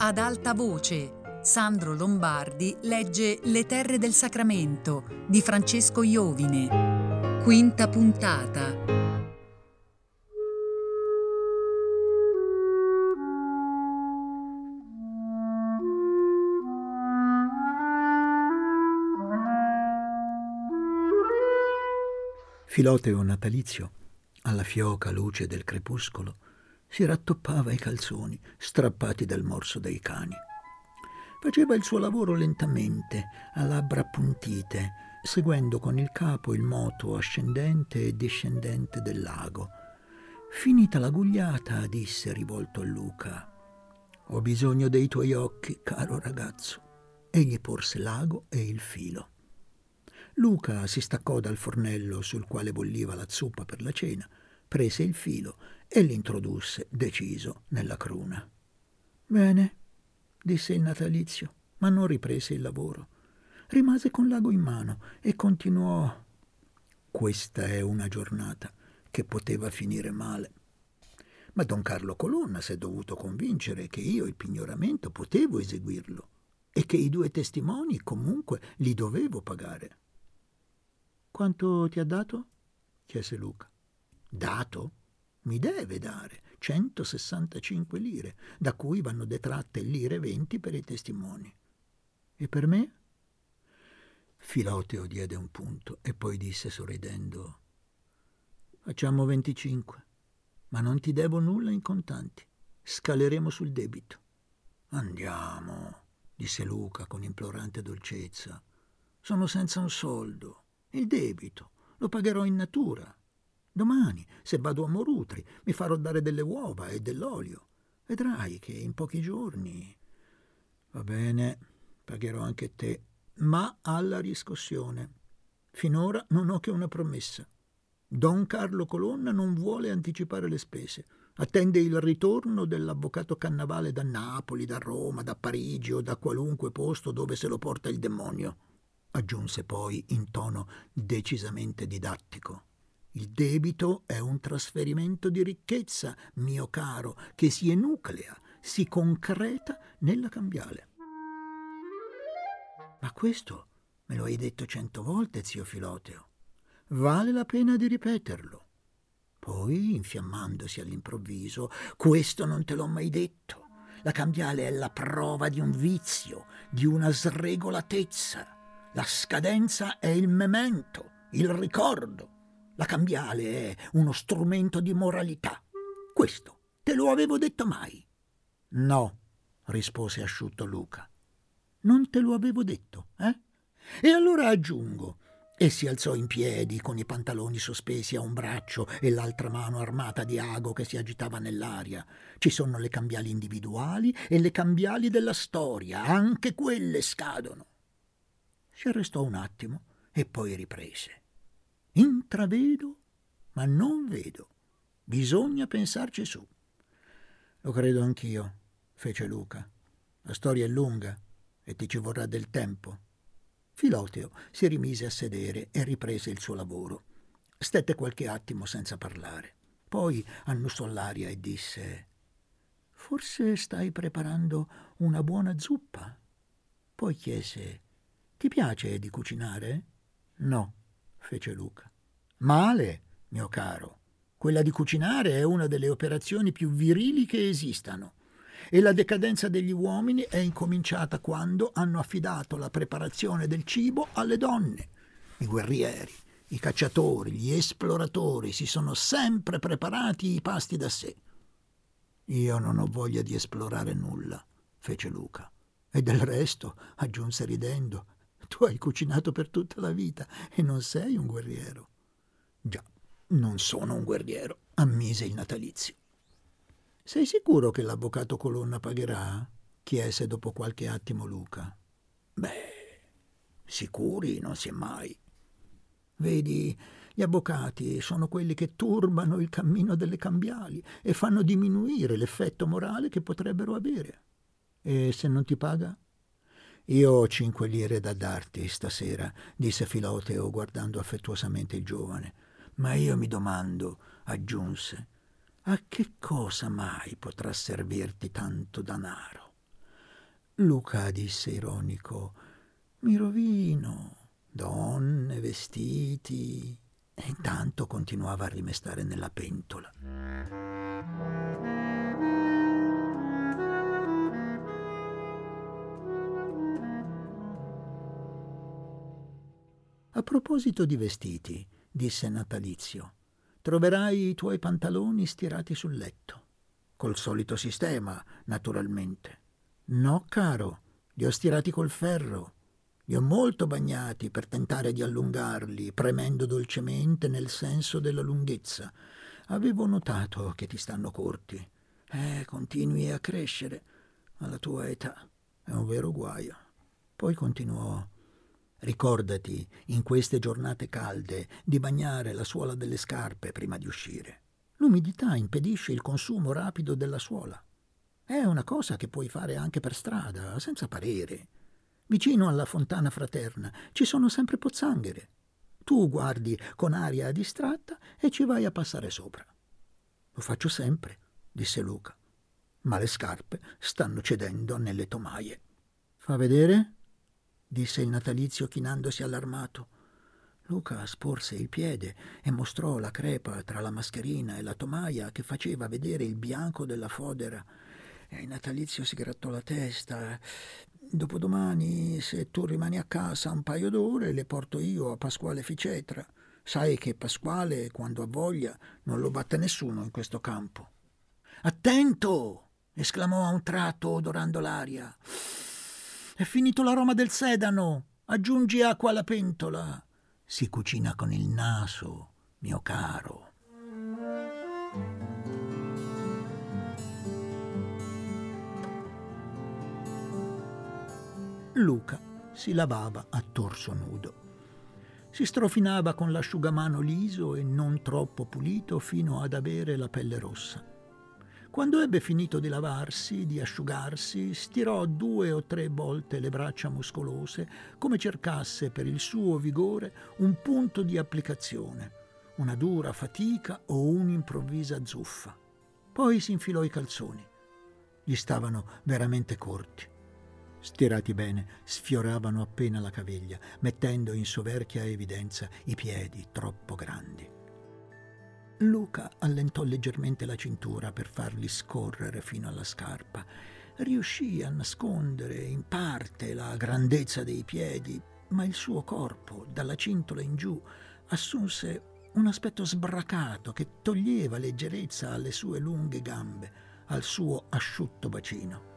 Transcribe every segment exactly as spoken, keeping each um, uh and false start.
Ad alta voce, Sandro Lombardi legge Le terre del Sacramento di Francesco Iovine. Quinta puntata. Filoteo natalizio, alla fioca luce del crepuscolo, si rattoppava i calzoni strappati dal morso dei cani. Faceva il suo lavoro lentamente, a labbra appuntite, seguendo con il capo il moto ascendente e discendente del lago. Finita la gugliata, disse rivolto a Luca: «Ho bisogno dei tuoi occhi, caro ragazzo». E gli porse l'ago e il filo. Luca si staccò dal fornello sul quale bolliva la zuppa per la cena, prese il filo e l'introdusse deciso nella cruna. «Bene», disse il natalizio, ma non riprese il lavoro. Rimase con l'ago in mano e continuò: «Questa è una giornata che poteva finire male. Ma Don Carlo Colonna si è dovuto convincere che io il pignoramento potevo eseguirlo e che i due testimoni comunque li dovevo pagare». «Quanto ti ha dato?» chiese Luca. «Dato? Mi deve dare centosessantacinque lire, da cui vanno detratte lire venti per i testimoni». «E per me?» Filoteo diede un punto e poi disse sorridendo: «Facciamo venticinque, ma non ti devo nulla in contanti. Scaleremo sul debito». «Andiamo», disse Luca con implorante dolcezza. «Sono senza un soldo. Il debito lo pagherò in natura. Domani, se vado a Morutri, mi farò dare delle uova e dell'olio. Vedrai che in pochi giorni...» «Va bene, pagherò anche te, ma alla riscossione. Finora non ho che una promessa. Don Carlo Colonna non vuole anticipare le spese. Attende il ritorno dell'avvocato Cannavale da Napoli, da Roma, da Parigi o da qualunque posto dove se lo porta il demonio», aggiunse poi in tono decisamente didattico. «Il debito è un trasferimento di ricchezza, mio caro, che si enuclea, si concreta nella cambiale». «Ma questo me lo hai detto cento volte, zio Filoteo. Vale la pena di ripeterlo». Poi, infiammandosi all'improvviso: «Questo non te l'ho mai detto. La cambiale è la prova di un vizio, di una sregolatezza. La scadenza è il memento, il ricordo. La cambiale è uno strumento di moralità. Questo te lo avevo detto mai?» «No», rispose asciutto Luca. «Non te lo avevo detto, eh? E allora aggiungo». E si alzò in piedi con i pantaloni sospesi a un braccio e l'altra mano armata di ago che si agitava nell'aria. «Ci sono le cambiali individuali e le cambiali della storia, anche quelle scadono». Si arrestò un attimo e poi riprese: «Intravedo, ma non vedo. Bisogna pensarci su». «Lo credo anch'io», fece Luca. «La storia è lunga e ti ci vorrà del tempo». Filoteo si rimise a sedere e riprese il suo lavoro. Stette qualche attimo senza parlare. Poi annusò l'aria e disse: «Forse stai preparando una buona zuppa?» Poi chiese: «Ti piace di cucinare?» «No», fece Luca. «Male, mio caro. Quella di cucinare è una delle operazioni più virili che esistano. E la decadenza degli uomini è incominciata quando hanno affidato la preparazione del cibo alle donne. I guerrieri, i cacciatori, gli esploratori si sono sempre preparati i pasti da sé». «Io non ho voglia di esplorare nulla», fece Luca. «E del resto», aggiunse ridendo, «tu hai cucinato per tutta la vita e non sei un guerriero». «Già, non sono un guerriero», ammise il natalizio. «Sei sicuro che l'avvocato Colonna pagherà?» chiese dopo qualche attimo Luca. «Beh, sicuri non si è mai. Vedi, gli avvocati sono quelli che turbano il cammino delle cambiali e fanno diminuire l'effetto morale che potrebbero avere. E se non ti paga?» «Io ho cinque lire da darti stasera», disse Filoteo guardando affettuosamente il giovane. «Ma io mi domando», aggiunse, «a che cosa mai potrà servirti tanto danaro? Luca disse ironico: «Mi rovino, donne, vestiti». E intanto continuava a rimestare nella pentola. «A proposito di vestiti», disse Natalizio, «troverai i tuoi pantaloni stirati sul letto. Col solito sistema, naturalmente». «No, caro, li ho stirati col ferro. Li ho molto bagnati per tentare di allungarli, premendo dolcemente nel senso della lunghezza. Avevo notato che ti stanno corti. Eh, continui a crescere alla tua età. È un vero guaio». Poi continuò: «Ricordati, in queste giornate calde, di bagnare la suola delle scarpe prima di uscire. L'umidità impedisce il consumo rapido della suola. È una cosa che puoi fare anche per strada, senza parere. Vicino alla fontana fraterna ci sono sempre pozzanghere. Tu guardi con aria distratta e ci vai a passare sopra». «Lo faccio sempre», disse Luca, «ma le scarpe stanno cedendo nelle tomaie». «Fa vedere?» disse il Natalizio chinandosi allarmato. Luca sporse il piede e mostrò la crepa tra la mascherina e la tomaia che faceva vedere il bianco della fodera. E il Natalizio si grattò la testa. «Dopodomani, se tu rimani a casa un paio d'ore, le porto io a Pasquale Ficetra. Sai che Pasquale, quando ha voglia, non lo batte nessuno in questo campo». «Attento!» esclamò a un tratto, odorando l'aria. «È finito l'aroma del sedano. Aggiungi acqua alla pentola. Si cucina con il naso, mio caro». Luca si lavava a torso nudo. Si strofinava con l'asciugamano liso e non troppo pulito fino ad avere la pelle rossa. Quando ebbe finito di lavarsi, di asciugarsi, stirò due o tre volte le braccia muscolose, come cercasse per il suo vigore un punto di applicazione, una dura fatica o un'improvvisa zuffa. Poi si infilò i calzoni. Gli stavano veramente corti. Stirati bene, sfioravano appena la caviglia, mettendo in soverchia evidenza i piedi troppo grandi. Luca allentò leggermente la cintura per farli scorrere fino alla scarpa. Riuscì a nascondere in parte la grandezza dei piedi, ma il suo corpo, dalla cintola in giù, assunse un aspetto sbracato che toglieva leggerezza alle sue lunghe gambe, al suo asciutto bacino.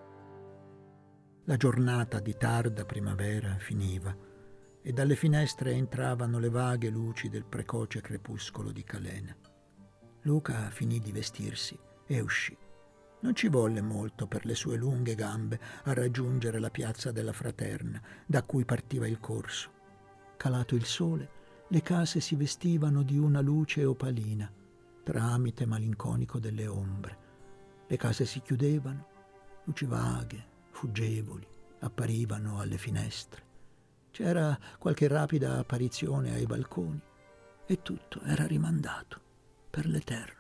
La giornata di tarda primavera finiva e dalle finestre entravano le vaghe luci del precoce crepuscolo di Calena. Luca finì di vestirsi e uscì. Non ci volle molto per le sue lunghe gambe a raggiungere la piazza della Fraterna, da cui partiva il corso. Calato il sole, le case si vestivano di una luce opalina, tramite malinconico delle ombre. Le case si chiudevano, luci vaghe, fuggevoli, apparivano alle finestre. C'era qualche rapida apparizione ai balconi e tutto era rimandato per l'eterno.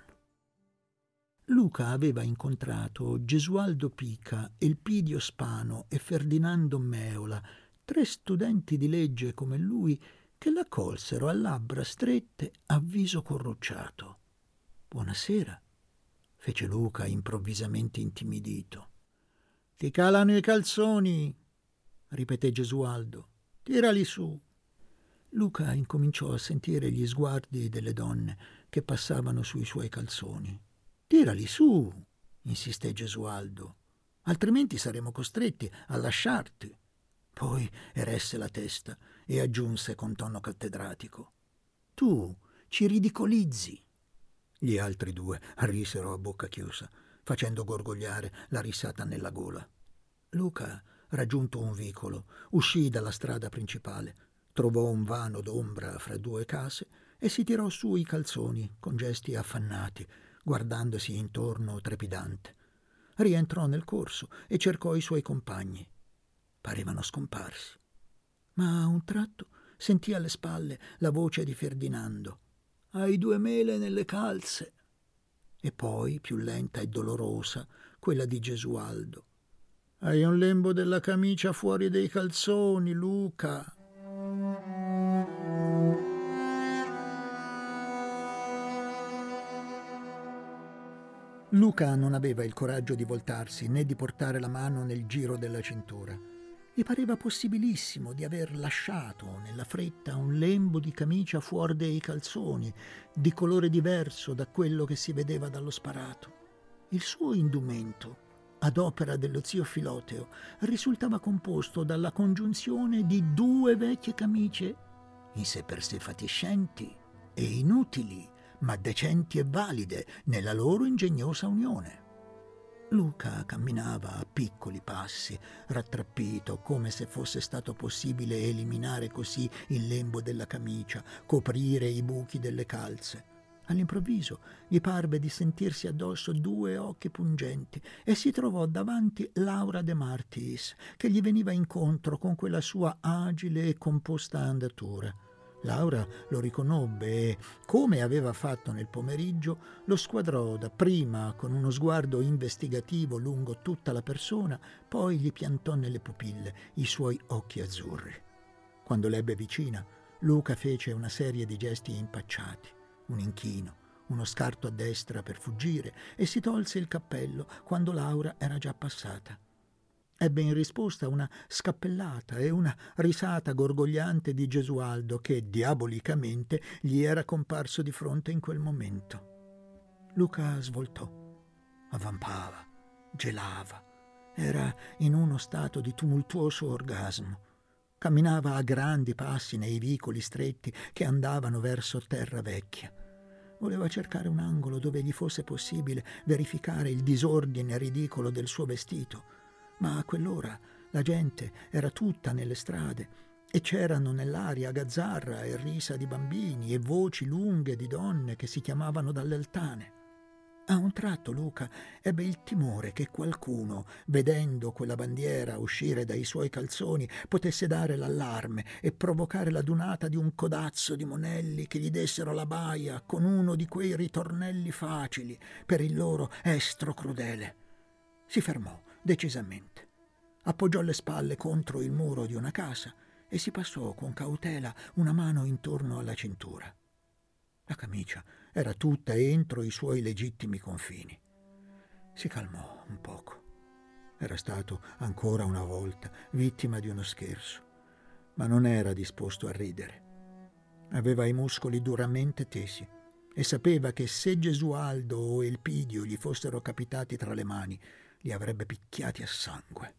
Luca aveva incontrato Gesualdo Pica, Elpidio Spano e Ferdinando Meola, tre studenti di legge come lui, che l'accolsero a labbra strette, a viso corrucciato. «Buonasera», fece Luca improvvisamente intimidito. «Ti calano i calzoni», ripeté Gesualdo. «Tirali su». Luca incominciò a sentire gli sguardi delle donne che passavano sui suoi calzoni. «Tirali su», insisté Gesualdo, «altrimenti saremo costretti a lasciarti». Poi eresse la testa e aggiunse con tono cattedratico: «Tu ci ridicolizzi». Gli altri due risero a bocca chiusa, facendo gorgogliare la risata nella gola. Luca, raggiunto un vicolo, uscì dalla strada principale, trovò un vano d'ombra fra due case e si tirò su i calzoni con gesti affannati, guardandosi intorno trepidante. Rientrò nel corso e cercò i suoi compagni. Parevano scomparsi. Ma a un tratto sentì alle spalle la voce di Ferdinando: «Hai due mele nelle calze». E poi, più lenta e dolorosa, quella di Gesualdo: Hai un lembo della camicia fuori dei calzoni, Luca. Luca non aveva il coraggio di voltarsi né di portare la mano nel giro della cintura. Gli pareva possibilissimo di aver lasciato nella fretta un lembo di camicia fuori dei calzoni, di colore diverso da quello che si vedeva dallo sparato. Il suo indumento, ad opera dello zio Filoteo, risultava composto dalla congiunzione di due vecchie camicie, in sé per sé fatiscenti e inutili, ma decenti e valide nella loro ingegnosa unione. Luca camminava a piccoli passi, rattrappito, come se fosse stato possibile eliminare così il lembo della camicia, coprire i buchi delle calze. All'improvviso gli parve di sentirsi addosso due occhi pungenti e si trovò davanti Laura De Martis, che gli veniva incontro con quella sua agile e composta andatura. Laura lo riconobbe e, come aveva fatto nel pomeriggio, lo squadrò dapprima con uno sguardo investigativo lungo tutta la persona, poi gli piantò nelle pupille i suoi occhi azzurri. Quando l'ebbe vicina, Luca fece una serie di gesti impacciati, un inchino, uno scarto a destra per fuggire e si tolse il cappello quando Laura era già passata. Ebbe in risposta una scappellata e una risata gorgogliante di Gesualdo che diabolicamente gli era comparso di fronte in quel momento. Luca svoltò, avvampava, gelava, era in uno stato di tumultuoso orgasmo. Camminava a grandi passi nei vicoli stretti che andavano verso Terra Vecchia. Voleva cercare un angolo dove gli fosse possibile verificare il disordine ridicolo del suo vestito. Ma a quell'ora la gente era tutta nelle strade e c'erano nell'aria gazzarra e risa di bambini e voci lunghe di donne che si chiamavano dalle altane. A un tratto Luca ebbe il timore che qualcuno, vedendo quella bandiera uscire dai suoi calzoni, potesse dare l'allarme e provocare l'adunata di un codazzo di monelli che gli dessero la baia con uno di quei ritornelli facili per il loro estro crudele. Si fermò decisamente, appoggiò le spalle contro il muro di una casa e si passò con cautela una mano intorno alla cintura. La camicia era tutta entro i suoi legittimi confini. Si calmò un poco. Era stato ancora una volta vittima di uno scherzo, ma non era disposto a ridere. Aveva i muscoli duramente tesi e sapeva che se Gesualdo o Elpidio gli fossero capitati tra le mani, li avrebbe picchiati a sangue.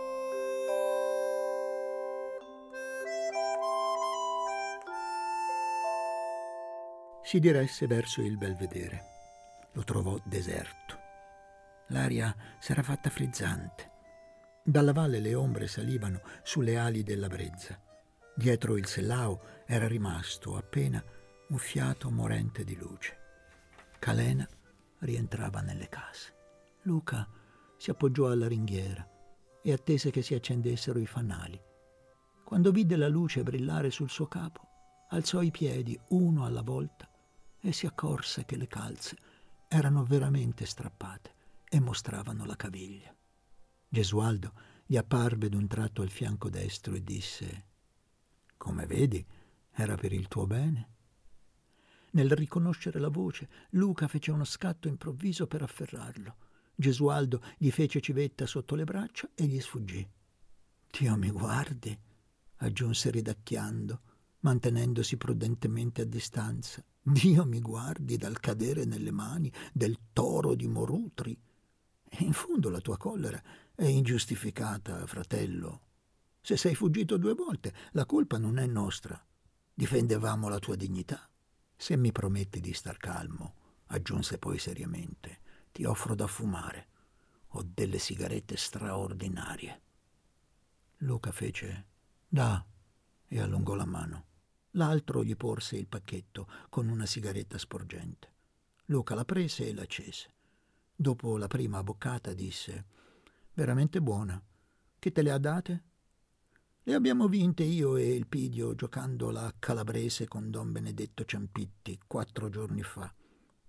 Si diresse verso il belvedere. Lo trovò deserto. L'aria s'era fatta frizzante. Dalla valle le ombre salivano sulle ali della brezza. Dietro il sellao era rimasto appena un fiato morente di luce. Calena rientrava nelle case. Luca si appoggiò alla ringhiera e attese che si accendessero i fanali. Quando vide la luce brillare sul suo capo, alzò i piedi uno alla volta e si accorse che le calze erano veramente strappate e mostravano la caviglia. Gesualdo gli apparve d'un tratto al fianco destro e disse: «Come vedi, era per il tuo bene». Nel riconoscere la voce, Luca fece uno scatto improvviso per afferrarlo. Gesualdo gli fece civetta sotto le braccia e gli sfuggì. «Dio mi guardi», aggiunse ridacchiando, mantenendosi prudentemente a distanza. «Dio mi guardi dal cadere nelle mani del toro di Morutri. E in fondo la tua collera è ingiustificata, fratello. Se sei fuggito due volte, la colpa non è nostra. Difendevamo la tua dignità. Se mi prometti di star calmo», aggiunse poi seriamente, «ti offro da fumare. Ho delle sigarette straordinarie». Luca fece «Da» e allungò la mano. L'altro gli porse il pacchetto con una sigaretta sporgente. Luca la prese e l'accese. Dopo la prima boccata disse: «Veramente buona. Chi te le ha date?» «Le abbiamo vinte io e Elpidio giocando la calabrese con Don Benedetto Ciampitti quattro giorni fa.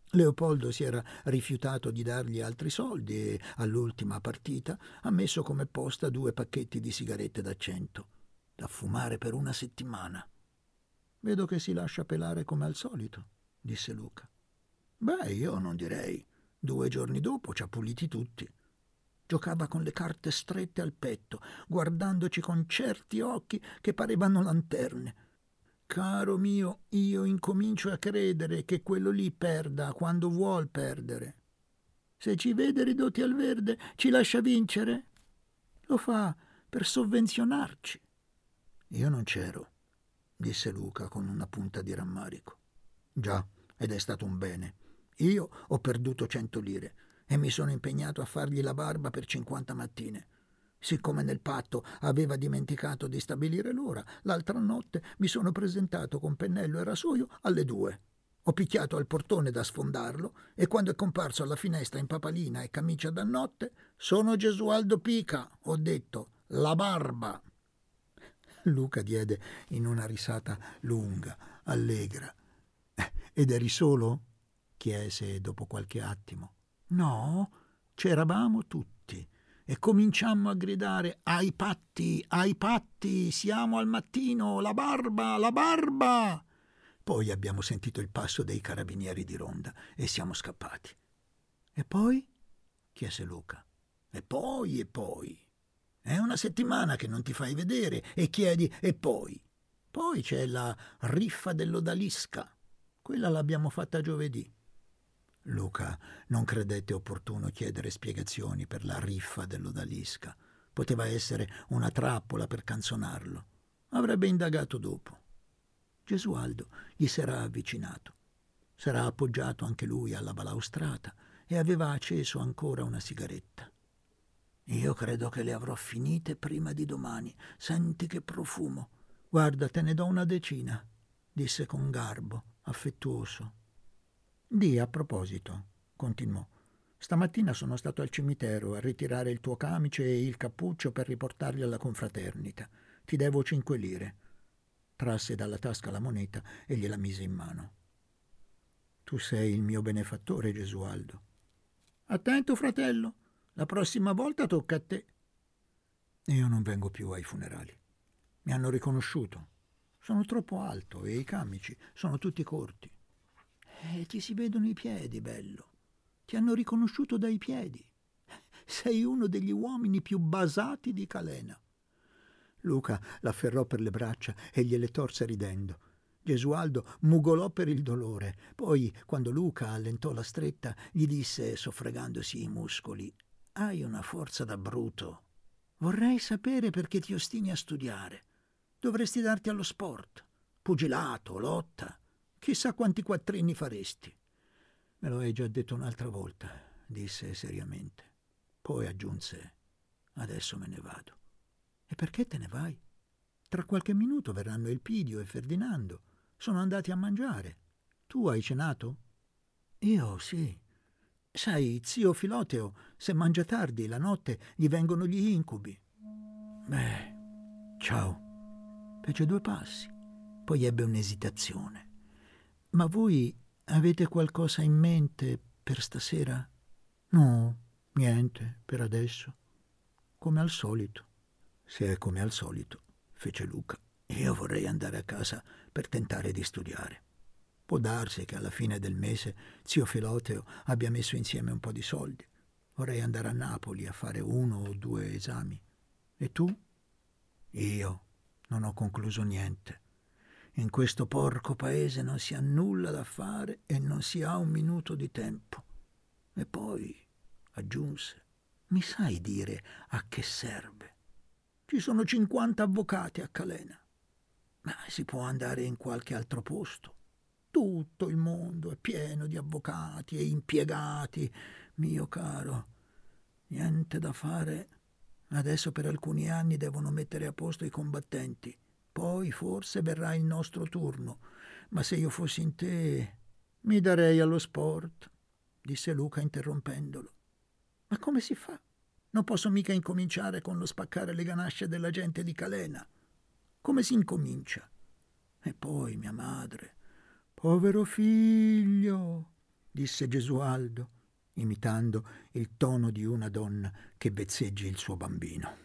Leopoldo si era rifiutato di dargli altri soldi e, all'ultima partita, ha messo come posta due pacchetti di sigarette da cento, da fumare per una settimana. «Vedo che si lascia pelare come al solito», disse Luca. «Beh, io non direi. Due giorni dopo ci ha puliti tutti». Giocava con le carte strette al petto, guardandoci con certi occhi che parevano lanterne. «Caro mio, io incomincio a credere che quello lì perda quando vuol perdere. Se ci vede ridotti al verde, ci lascia vincere? Lo fa per sovvenzionarci». «Io non c'ero», disse Luca con una punta di rammarico. «Già, ed è stato un bene. Io ho perduto cento lire e mi sono impegnato a fargli la barba per cinquanta mattine. Siccome nel patto aveva dimenticato di stabilire l'ora, l'altra notte mi sono presentato con pennello e rasoio alle due. Ho picchiato al portone da sfondarlo e quando è comparso alla finestra in papalina e camicia da notte, «Sono Gesualdo Pica», ho detto, «la barba». Luca diede in una risata lunga, allegra. «Ed eri solo?» chiese dopo qualche attimo. «No, c'eravamo tutti e cominciammo a gridare: ai patti, ai patti, siamo al mattino, la barba, la barba!» Poi abbiamo sentito il passo dei carabinieri di ronda e siamo scappati. «E poi?» chiese Luca. «E poi, e poi. È una settimana che non ti fai vedere e chiedi e poi. Poi c'è la riffa dell'odalisca. Quella l'abbiamo fatta giovedì». Luca non credette opportuno chiedere spiegazioni per la riffa dell'odalisca. Poteva essere una trappola per canzonarlo. Avrebbe indagato dopo. Gesualdo gli s'era avvicinato. S'era appoggiato anche lui alla balaustrata e aveva acceso ancora una sigaretta. «Io credo che le avrò finite prima di domani. Senti che profumo. Guarda, te ne do una decina», disse con garbo, affettuoso. «Di, a proposito», continuò, «stamattina sono stato al cimitero a ritirare il tuo camice e il cappuccio per riportarli alla confraternita. Ti devo cinque lire». Trasse dalla tasca la moneta e gliela mise in mano. «Tu sei il mio benefattore, Gesualdo». «Attento, fratello, la prossima volta tocca a te». «Io non vengo più ai funerali. Mi hanno riconosciuto. Sono troppo alto e i camici sono tutti corti». «Eh, ti si vedono i piedi, bello. Ti hanno riconosciuto dai piedi. Sei uno degli uomini più basati di Calena». Luca l'afferrò per le braccia e gliele torse ridendo. Gesualdo mugolò per il dolore. Poi, quando Luca allentò la stretta, gli disse, soffregandosi i muscoli: «Hai una forza da bruto. Vorrei sapere perché ti ostini a studiare. Dovresti darti allo sport. Pugilato, lotta. Chissà quanti quattrini faresti». «Me lo hai già detto un'altra volta», disse seriamente. Poi aggiunse: «Adesso me ne vado». «E perché te ne vai? Tra qualche minuto verranno Elpidio e Ferdinando. Sono andati a mangiare. Tu hai cenato?» «Io sì. Sai, zio Filoteo, se mangia tardi la notte gli vengono gli incubi». «Beh, ciao». Fece due passi, poi ebbe un'esitazione. «Ma voi avete qualcosa in mente per stasera?» «No, niente, per adesso. Come al solito». «Se è come al solito», fece Luca, «io vorrei andare a casa per tentare di studiare. Può darsi che alla fine del mese zio Filoteo abbia messo insieme un po' di soldi. Vorrei andare a Napoli a fare uno o due esami. E tu?» «Io non ho concluso niente. In questo porco paese non si ha nulla da fare e non si ha un minuto di tempo». E poi aggiunse: «Mi sai dire a che serve? Ci sono cinquanta avvocati a Calena. Ma si può andare in qualche altro posto. Tutto il mondo è pieno di avvocati e impiegati, mio caro. Niente da fare. Adesso per alcuni anni devono mettere a posto i combattenti. Poi forse verrà il nostro turno. Ma se io fossi in te, mi darei allo sport», disse Luca interrompendolo. «Ma come si fa? Non posso mica incominciare con lo spaccare le ganasce della gente di Calena. Come si incomincia? E poi mia madre, povero figlio», disse Gesualdo, imitando il tono di una donna che vezzeggi il suo bambino.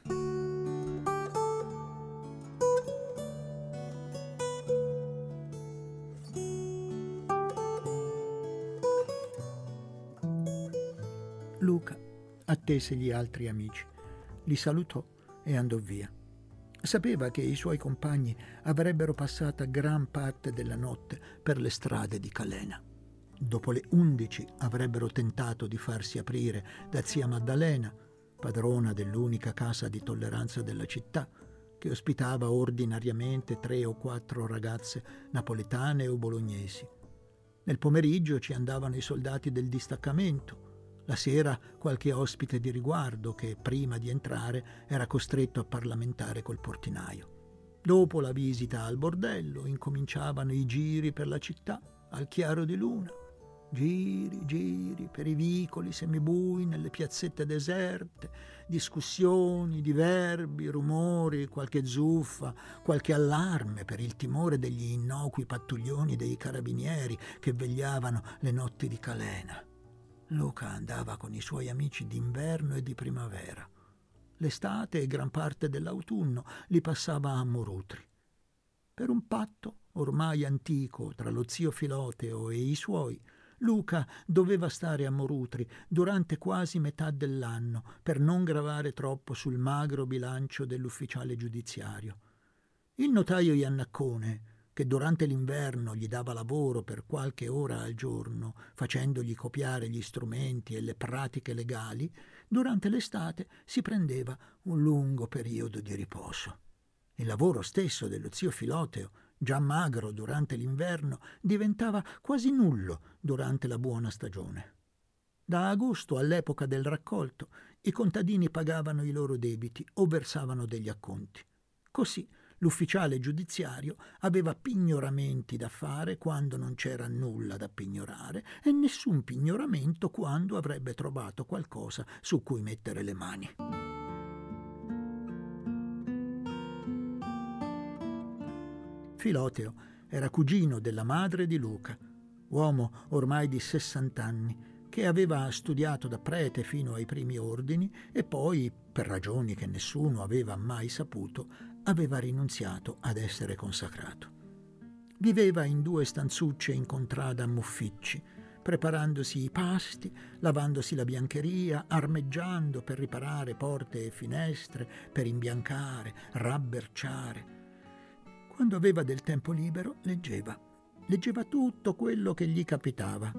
Luca attese gli altri amici, li salutò e andò via. Sapeva che i suoi compagni avrebbero passata gran parte della notte per le strade di Calena. Dopo le undici avrebbero tentato di farsi aprire da zia Maddalena, padrona dell'unica casa di tolleranza della città, che ospitava ordinariamente tre o quattro ragazze napoletane o bolognesi. Nel pomeriggio ci andavano i soldati del distaccamento, la sera qualche ospite di riguardo che prima di entrare era costretto a parlamentare col portinaio. Dopo la visita al bordello incominciavano i giri per la città al chiaro di luna. Giri, giri per i vicoli semibui nelle piazzette deserte, discussioni, diverbi, rumori, qualche zuffa, qualche allarme per il timore degli innocui pattuglioni dei carabinieri che vegliavano le notti di Calena. Luca andava con i suoi amici d'inverno e di primavera. L'estate e gran parte dell'autunno li passava a Morutri. Per un patto ormai antico tra lo zio Filoteo e i suoi, Luca doveva stare a Morutri durante quasi metà dell'anno per non gravare troppo sul magro bilancio dell'ufficiale giudiziario. Il notaio Iannaccone, che durante l'inverno gli dava lavoro per qualche ora al giorno, facendogli copiare gli strumenti e le pratiche legali, durante l'estate si prendeva un lungo periodo di riposo. Il lavoro stesso dello zio Filoteo, già magro durante l'inverno, diventava quasi nullo durante la buona stagione. Da agosto all'epoca del raccolto i contadini pagavano i loro debiti o versavano degli acconti. Così l'ufficiale giudiziario aveva pignoramenti da fare quando non c'era nulla da pignorare e nessun pignoramento quando avrebbe trovato qualcosa su cui mettere le mani. Filoteo era cugino della madre di Luca, uomo ormai di sessant'anni, che aveva studiato da prete fino ai primi ordini e poi, per ragioni che nessuno aveva mai saputo, aveva rinunziato ad essere consacrato. Viveva in due stanzucce in contrada a Mufficci, preparandosi i pasti, lavandosi la biancheria, armeggiando per riparare porte e finestre, per imbiancare, rabberciare. Quando aveva del tempo libero, leggeva. Leggeva tutto quello che gli capitava.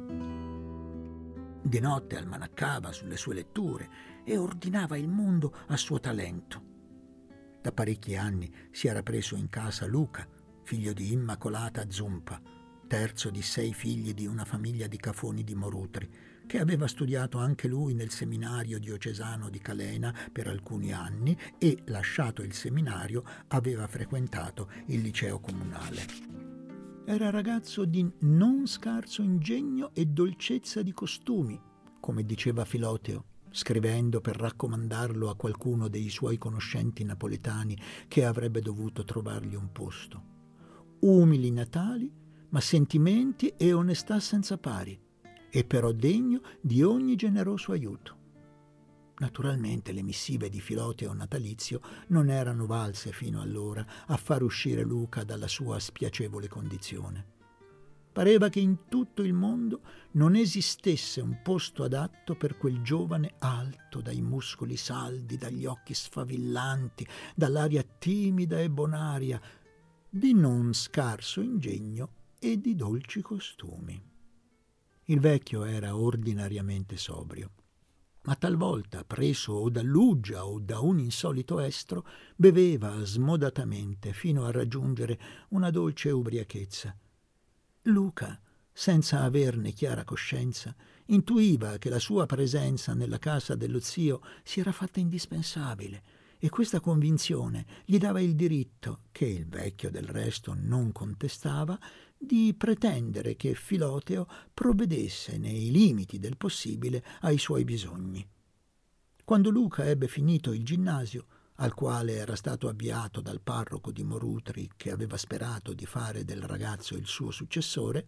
Di notte almanaccava sulle sue letture e ordinava il mondo a suo talento. Da parecchi anni si era preso in casa Luca, figlio di Immacolata Zumpa, terzo di sei figli di una famiglia di cafoni di Morutri, che aveva studiato anche lui nel seminario diocesano di Calena per alcuni anni e, lasciato il seminario, aveva frequentato il liceo comunale. Era ragazzo di non scarso ingegno e dolcezza di costumi, come diceva Filoteo, scrivendo per raccomandarlo a qualcuno dei suoi conoscenti napoletani che avrebbe dovuto trovargli un posto. Umili natali, ma sentimenti e onestà senza pari, e però degno di ogni generoso aiuto. Naturalmente le missive di Filoteo natalizio non erano valse fino allora a far uscire Luca dalla sua spiacevole condizione. Pareva che in tutto il mondo non esistesse un posto adatto per quel giovane alto, dai muscoli saldi, dagli occhi sfavillanti, dall'aria timida e bonaria, di non scarso ingegno e di dolci costumi. Il vecchio era ordinariamente sobrio, ma talvolta, preso o dall'uggia o da un insolito estro, beveva smodatamente fino a raggiungere una dolce ubriachezza. Luca, senza averne chiara coscienza, intuiva che la sua presenza nella casa dello zio si era fatta indispensabile e questa convinzione gli dava il diritto, che il vecchio del resto non contestava, di pretendere che Filoteo provvedesse nei limiti del possibile ai suoi bisogni. Quando Luca ebbe finito il ginnasio, al quale era stato avviato dal parroco di Morutri, che aveva sperato di fare del ragazzo il suo successore,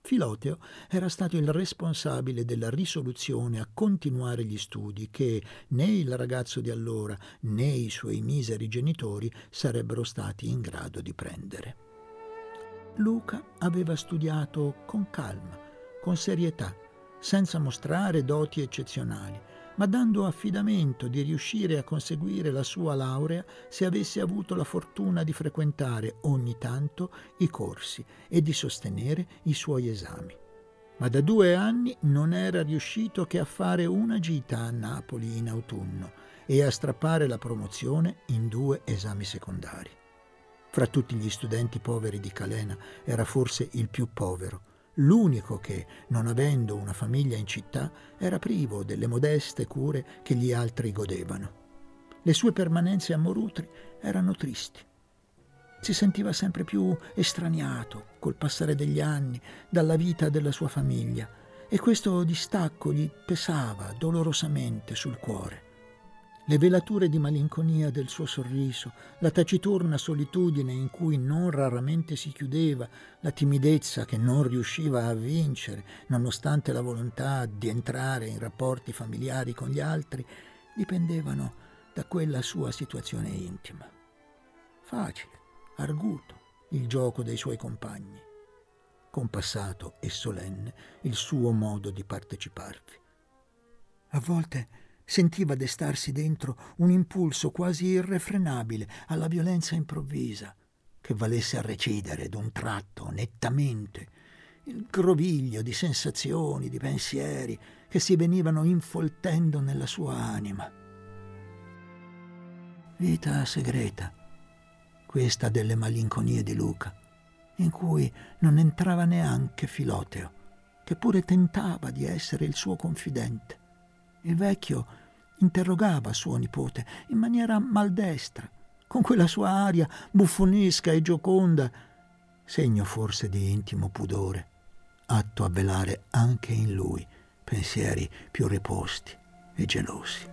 Filoteo era stato il responsabile della risoluzione a continuare gli studi che né il ragazzo di allora né i suoi miseri genitori sarebbero stati in grado di prendere. Luca aveva studiato con calma, con serietà, senza mostrare doti eccezionali, ma dando affidamento di riuscire a conseguire la sua laurea se avesse avuto la fortuna di frequentare ogni tanto i corsi e di sostenere i suoi esami. Ma da due anni non era riuscito che a fare una gita a Napoli in autunno e a strappare la promozione in due esami secondari. Fra tutti gli studenti poveri di Calena era forse il più povero, l'unico che, non avendo una famiglia in città, era privo delle modeste cure che gli altri godevano. Le sue permanenze a Morutri erano tristi. Si sentiva sempre più estraniato, col passare degli anni, dalla vita della sua famiglia, e questo distacco gli pesava dolorosamente sul cuore. Le velature di malinconia del suo sorriso, la taciturna solitudine in cui non raramente si chiudeva, la timidezza che non riusciva a vincere, nonostante la volontà di entrare in rapporti familiari con gli altri, dipendevano da quella sua situazione intima. Facile, arguto, il gioco dei suoi compagni, compassato e solenne il suo modo di parteciparvi. A volte sentiva destarsi dentro un impulso quasi irrefrenabile alla violenza improvvisa, che valesse a recidere d'un tratto, nettamente, il groviglio di sensazioni, di pensieri che si venivano infoltendo nella sua anima. Vita segreta, questa delle malinconie di Luca, in cui non entrava neanche Filoteo, che pure tentava di essere il suo confidente. Il vecchio interrogava suo nipote in maniera maldestra, con quella sua aria buffonesca e gioconda, segno forse di intimo pudore, atto a velare anche in lui pensieri più riposti e gelosi.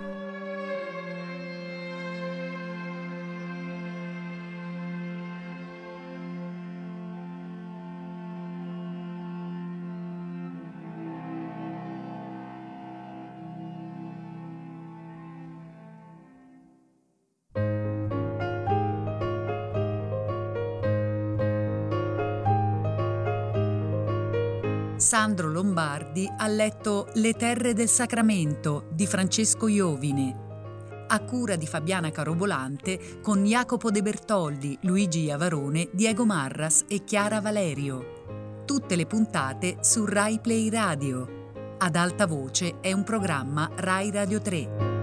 Sandro Lombardi ha letto Le terre del Sacramento di Francesco Iovine, a cura di Fabiana Carobolante, con Jacopo De Bertoldi, Luigi Iavarone, Diego Marras e Chiara Valerio. Tutte le puntate su Rai Play Radio. Ad alta voce è un programma Rai Radio tre.